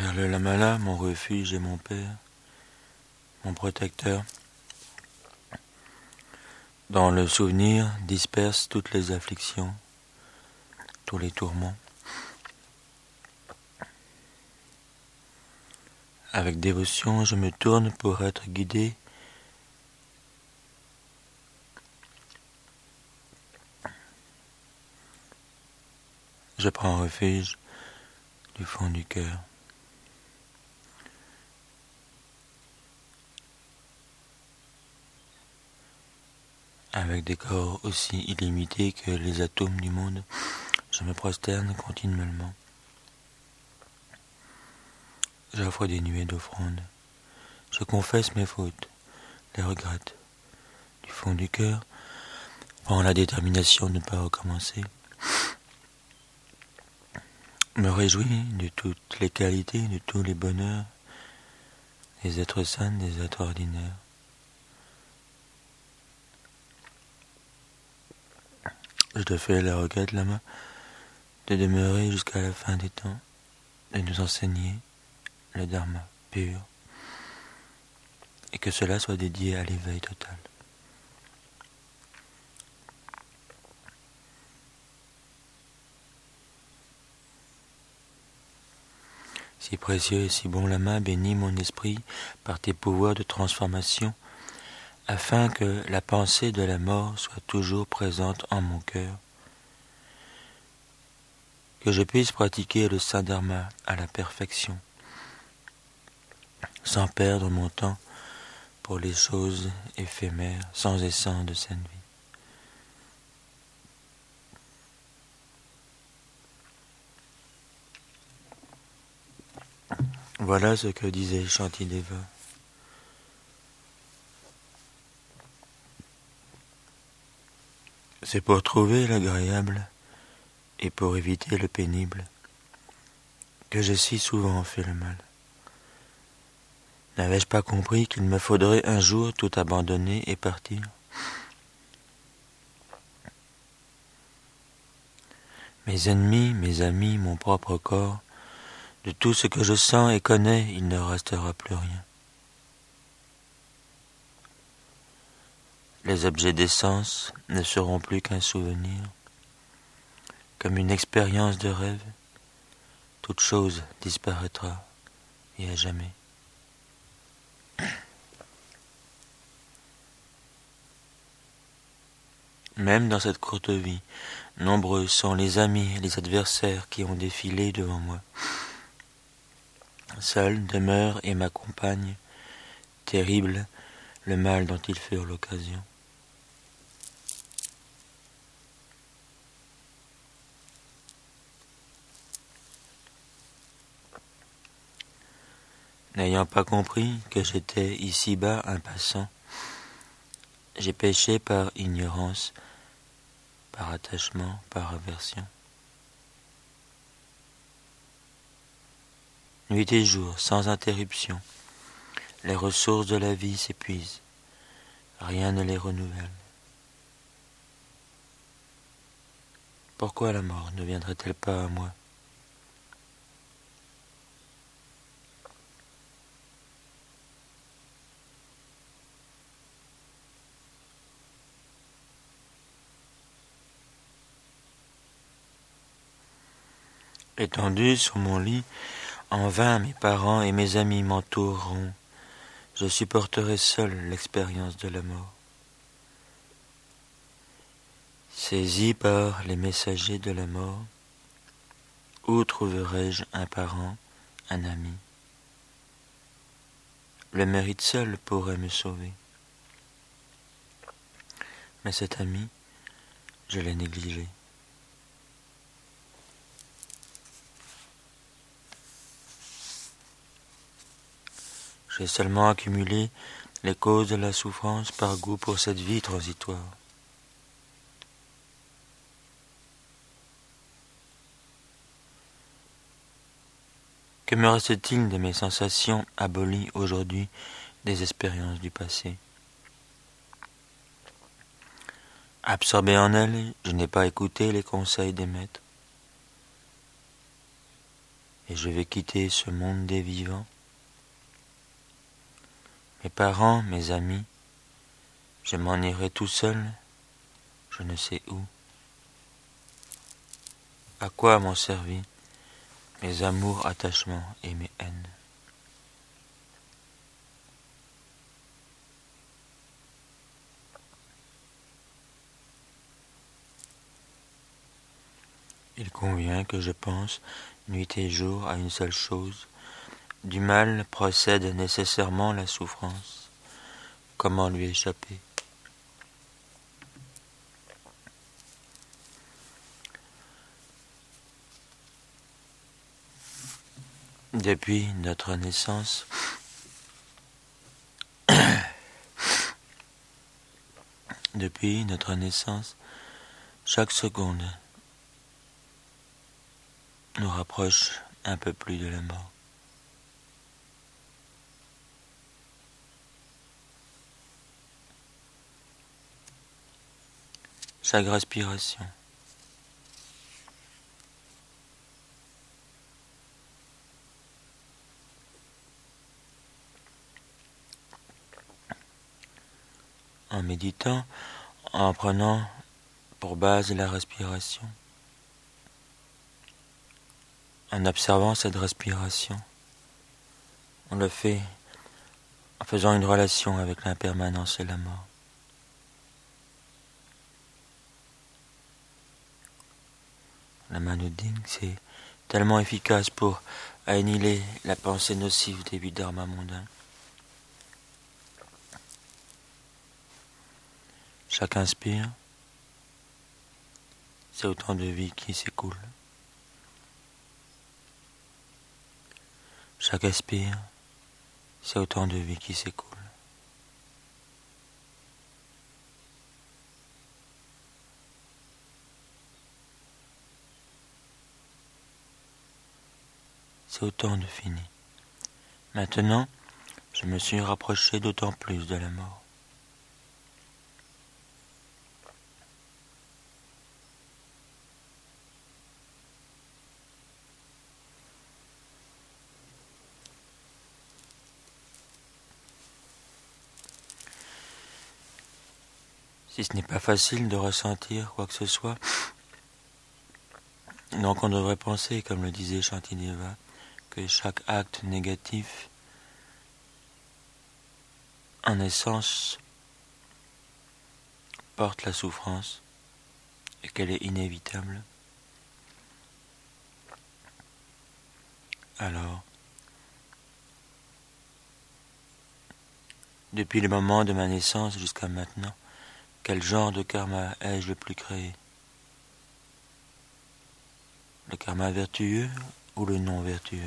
Vers le Lamala, mon refuge et mon père, mon protecteur, dans le souvenir disperse toutes les afflictions, tous les tourments. Avec dévotion, je me tourne pour être guidé. Je prends refuge du fond du cœur. Avec des corps aussi illimités que les atomes du monde, je me prosterne continuellement. J'offre des nuées d'offrandes. Je confesse mes fautes, les regrette. Du fond du cœur, prends la détermination de ne pas recommencer. Me réjouis de toutes les qualités, de tous les bonheurs, des êtres saints, des êtres ordinaires. Je te fais la requête, Lama, de demeurer jusqu'à la fin des temps, de nous enseigner le Dharma pur, et que cela soit dédié à l'éveil total. Si précieux et si bon Lama, bénis mon esprit par tes pouvoirs de transformation, afin que la pensée de la mort soit toujours présente en mon cœur, que je puisse pratiquer le saint Dharma à la perfection, sans perdre mon temps pour les choses éphémères, sans et sans de cette vie. Voilà ce que disait Shantideva. C'est pour trouver l'agréable et pour éviter le pénible que j'ai si souvent fait le mal. N'avais-je pas compris qu'il me faudrait un jour tout abandonner et partir? Mes ennemis, mes amis, mon propre corps, de tout ce que je sens et connais, il ne restera plus rien. Les objets d'essence ne seront plus qu'un souvenir, comme une expérience de rêve. Toute chose disparaîtra, et à jamais. Même dans cette courte vie, nombreux sont les amis et les adversaires qui ont défilé devant moi. Seul demeure et m'accompagne, terrible le mal dont ils furent l'occasion. N'ayant pas compris que j'étais ici-bas un passant, j'ai péché par ignorance, par attachement, par aversion. Nuit et jour, sans interruption, les ressources de la vie s'épuisent, rien ne les renouvelle. Pourquoi la mort ne viendrait-elle pas à moi? Étendu sur mon lit, en vain mes parents et mes amis m'entoureront. Je supporterai seul l'expérience de la mort. Saisi par les messagers de la mort, où trouverai-je un parent, un ami? Le mérite seul pourrait me sauver. Mais cet ami, je l'ai négligé. J'ai seulement accumulé les causes de la souffrance par goût pour cette vie transitoire. Que me reste-t-il de mes sensations abolies aujourd'hui des expériences du passé? Absorbé en elles, je n'ai pas écouté les conseils des maîtres. et je vais quitter ce monde des vivants. Mes parents, mes amis, je m'en irai tout seul, je ne sais où. À quoi m'ont servi mes amours, attachements et mes haines? Il convient que je pense, nuit et jour, à une seule chose. Du mal procède nécessairement la souffrance. Comment lui échapper? Depuis notre naissance, chaque seconde nous rapproche un peu plus de la mort. Chaque respiration, en méditant, en prenant pour base la respiration, en observant cette respiration, on le fait en faisant une relation avec l'impermanence et la mort. La Manoding, c'est tellement efficace pour annihiler la pensée nocive des huit dharmas mondains. Chaque inspire, c'est autant de vie qui s'écoule. Chaque expire, c'est autant de vie qui s'écoule. C'est autant de fini. Maintenant, je me suis rapproché d'autant plus de la mort. Si ce n'est pas facile de ressentir quoi que ce soit, donc on devrait penser, comme le disait Shantideva, que chaque acte négatif, en essence, porte la souffrance et qu'elle est inévitable. Alors, depuis le moment de ma naissance jusqu'à maintenant, quel genre de karma ai-je le plus créé? Le karma vertueux ou le non vertueux?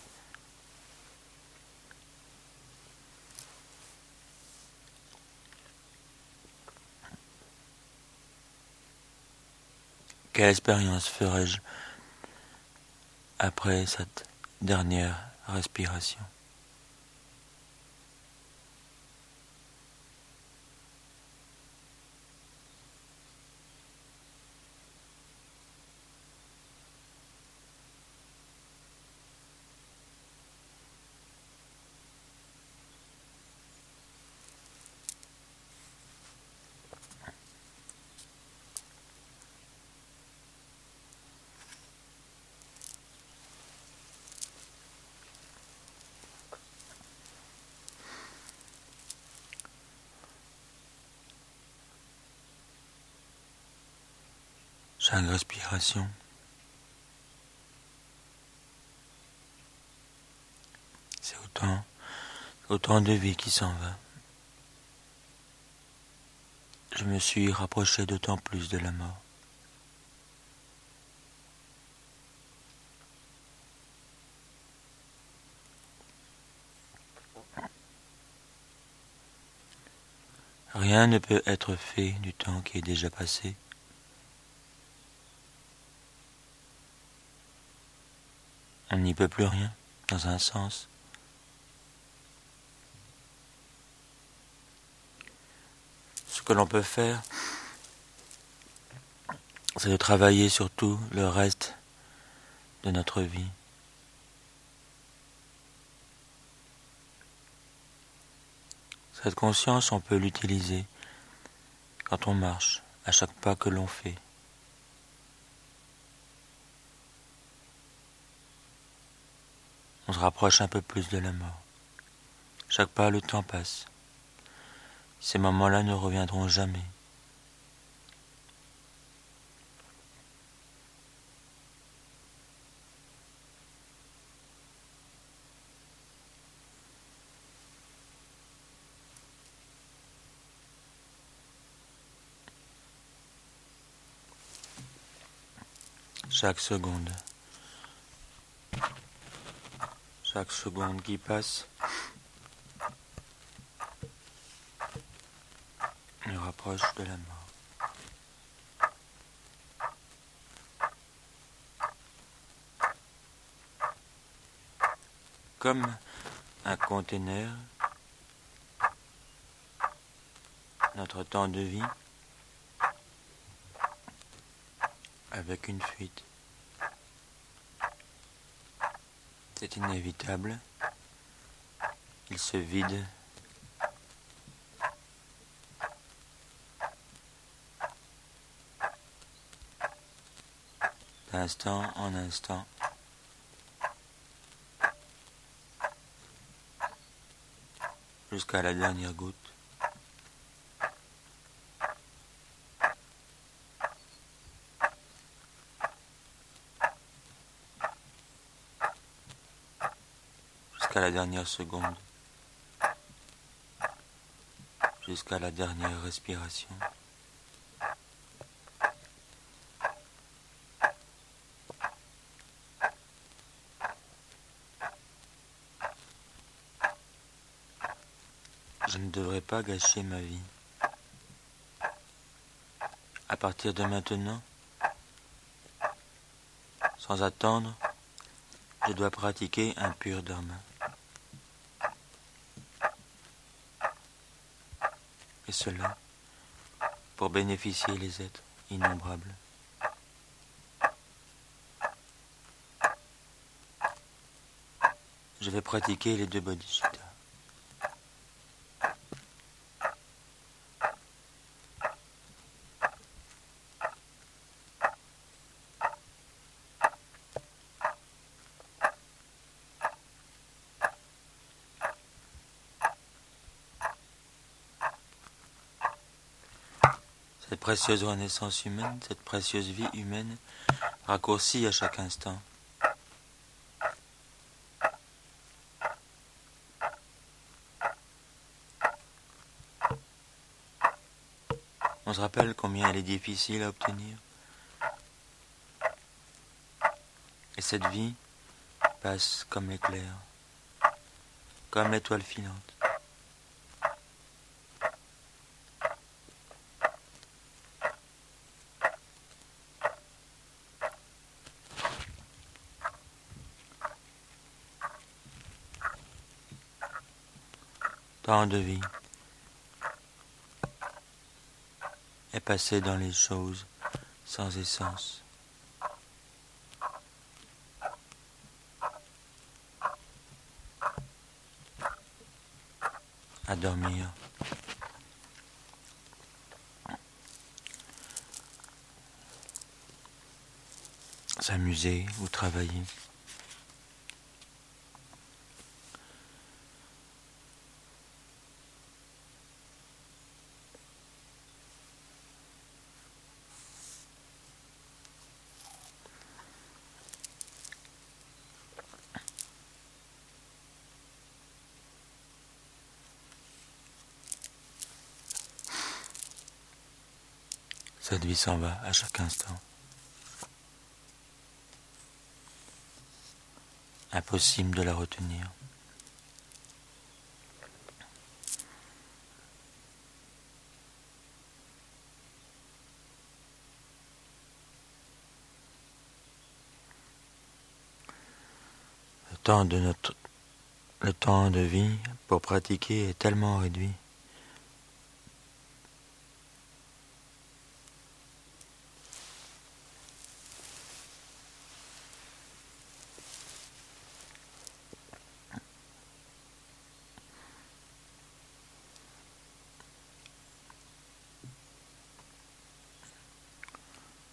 Quelle expérience ferai-je après cette dernière respiration? Chaque respiration, c'est autant de vie qui s'en va. Je me suis rapproché d'autant plus de la mort. Rien ne peut être fait du temps qui est déjà passé. On n'y peut plus rien, dans un sens. Ce que l'on peut faire, c'est de travailler sur tout le reste de notre vie. Cette conscience, on peut l'utiliser quand on marche, à chaque pas que l'on fait. On se rapproche un peu plus de la mort. Chaque pas, le temps passe. Ces moments-là ne reviendront jamais. Chaque seconde qui passe nous rapproche de la mort. Comme un conteneur, notre temps de vie avec une fuite. C'est inévitable. Il se vide. D'instant en instant. Jusqu'à la dernière goutte. Jusqu'à la dernière seconde. Jusqu'à la dernière respiration. Je ne devrais pas gâcher ma vie. À partir de maintenant, sans attendre, je dois pratiquer un pur dharma. Et cela pour bénéficier les êtres innombrables. Je vais pratiquer les 2 bodhisattvas. Cette précieuse renaissance humaine, cette précieuse vie humaine, raccourcie à chaque instant. On se rappelle combien elle est difficile à obtenir. Et cette vie passe comme l'éclair, comme l'étoile filante. Tant de vie est passé dans les choses sans essence. À dormir. S'amuser ou travailler. Cette vie s'en va à chaque instant. Impossible de la retenir. Le temps de vie pour pratiquer est tellement réduit.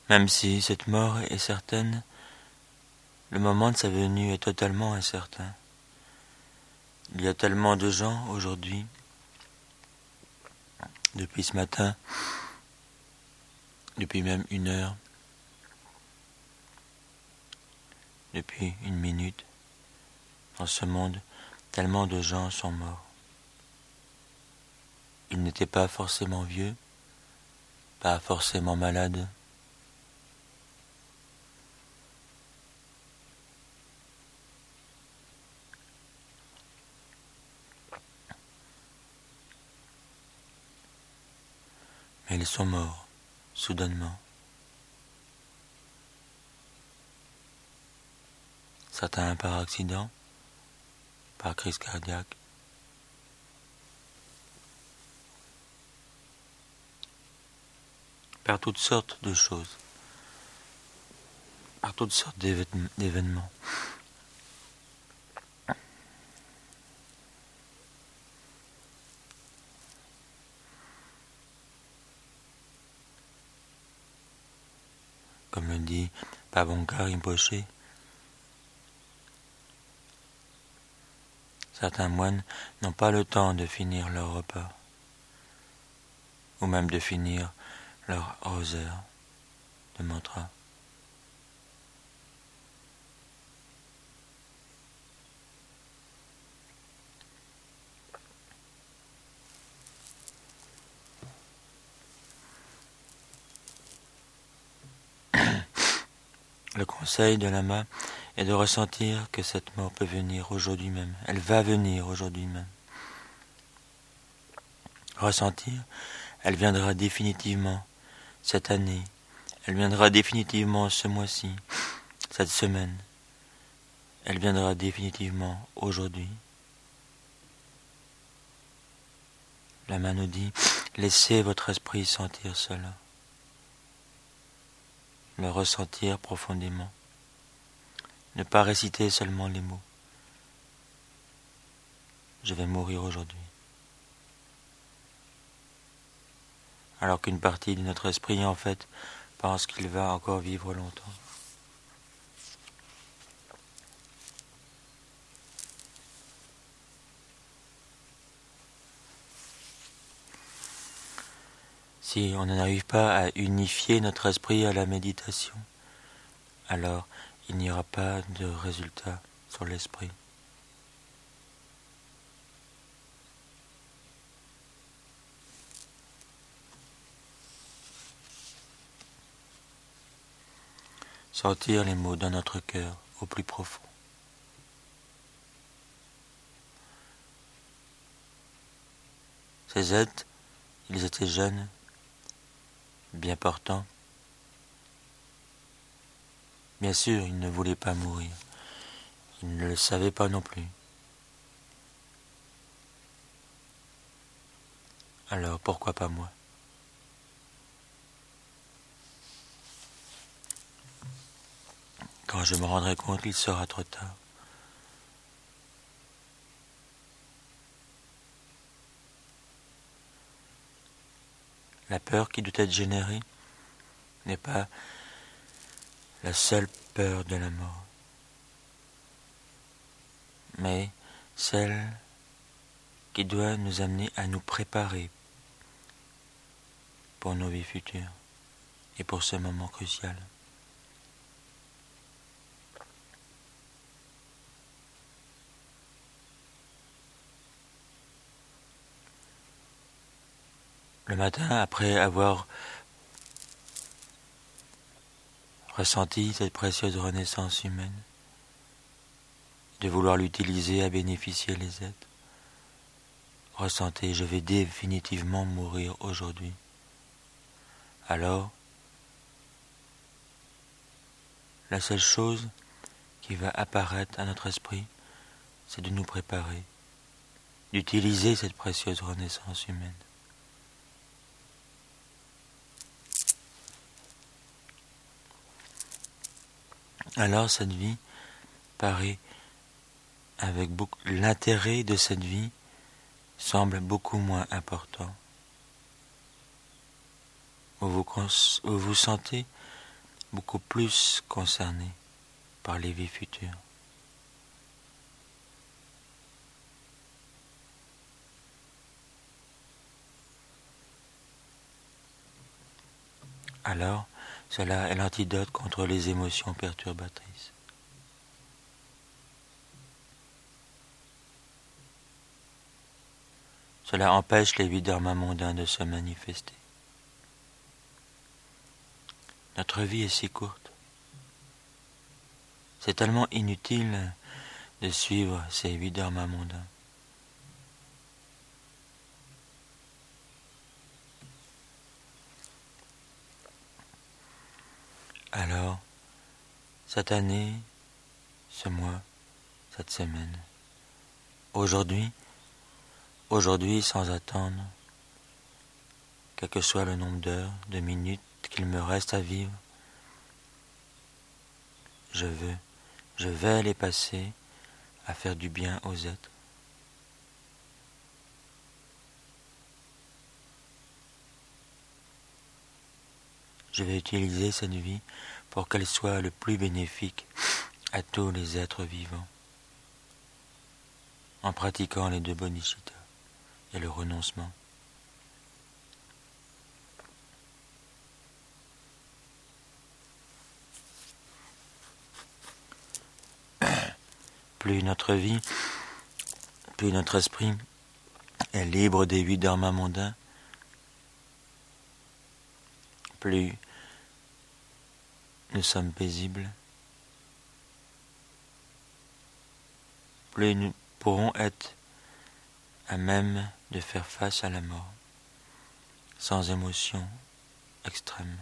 Même si cette mort est certaine, le moment de sa venue est totalement incertain. Il y a tellement de gens aujourd'hui, depuis ce matin, depuis même 1 heure, depuis 1 minute, dans ce monde, tellement de gens sont morts. Ils n'étaient pas forcément vieux, pas forcément malades. Mais ils sont morts, soudainement. Certains par accident, par crise cardiaque. Par toutes sortes de choses, par toutes sortes d'événements. Comme le dit Pabongka Rinpoche, certains moines n'ont pas le temps de finir leur repas, ou même de finir leur rosaire de mantra. Le conseil de Lama est de ressentir que cette mort peut venir aujourd'hui même. Elle va venir aujourd'hui même. Ressentir, elle viendra définitivement cette année. Elle viendra définitivement ce mois-ci, cette semaine. Elle viendra définitivement aujourd'hui. Lama nous dit, laissez votre esprit sentir cela. Le ressentir profondément. Ne pas réciter seulement les mots. Je vais mourir aujourd'hui. Alors qu'une partie de notre esprit, en fait, pense qu'il va encore vivre longtemps. Si on n'arrive pas à unifier notre esprit à la méditation, alors il n'y aura pas de résultat sur l'esprit. Sentir les mots dans notre cœur au plus profond. Ces êtres, ils étaient jeunes, bien portants. Bien sûr, ils ne voulaient pas mourir. Ils ne le savaient pas non plus. Alors pourquoi pas moi ? Quand je me rendrai compte, il sera trop tard. La peur qui doit être générée n'est pas la seule peur de la mort, mais celle qui doit nous amener à nous préparer pour nos vies futures et pour ce moment crucial. Le matin, après avoir ressenti cette précieuse renaissance humaine, de vouloir l'utiliser à bénéficier les êtres, ressentez, je vais définitivement mourir aujourd'hui. Alors, la seule chose qui va apparaître à notre esprit, c'est de nous préparer, d'utiliser cette précieuse renaissance humaine. Alors cette vie paraît avec beaucoup, l'intérêt de cette vie semble beaucoup moins important. Vous vous sentez beaucoup plus concerné par les vies futures. Alors, cela est l'antidote contre les émotions perturbatrices. Cela empêche les huit dharmas mondains de se manifester. Notre vie est si courte. C'est tellement inutile de suivre ces huit dharmas mondains. Alors, cette année, ce mois, cette semaine, aujourd'hui sans attendre, quel que soit le nombre d'heures, de minutes qu'il me reste à vivre, je vais les passer à faire du bien aux êtres. Je vais utiliser cette vie pour qu'elle soit le plus bénéfique à tous les êtres vivants, en pratiquant les deux bodhisattvas et le renoncement. Plus notre vie, plus notre esprit est libre des huit dharmas mondains, plus nous sommes paisibles, plus nous pourrons être à même de faire face à la mort, sans émotion extrême.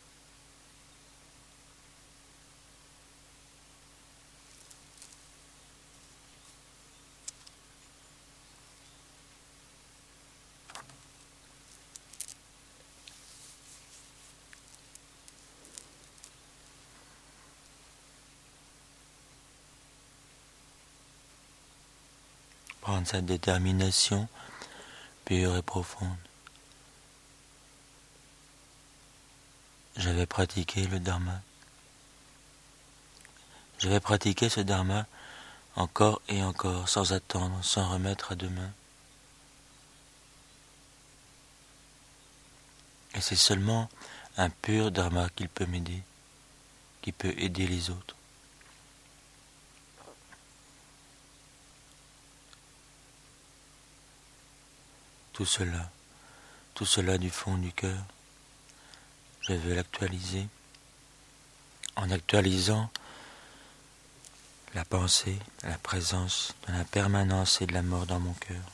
Prendre cette détermination pure et profonde. Je vais pratiquer le dharma. Je vais pratiquer ce dharma encore et encore, sans attendre, sans remettre à demain. Et c'est seulement un pur dharma qui peut m'aider, qui peut aider les autres. Tout cela du fond du cœur, je veux l'actualiser en actualisant la pensée, la présence de la permanence et de la mort dans mon cœur.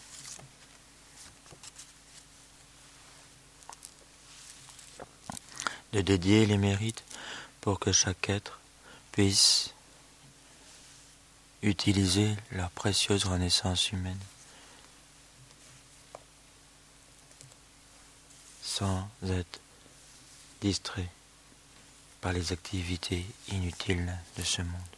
De dédier les mérites pour que chaque être puisse utiliser leur précieuse renaissance humaine sans être distrait par les activités inutiles de ce monde.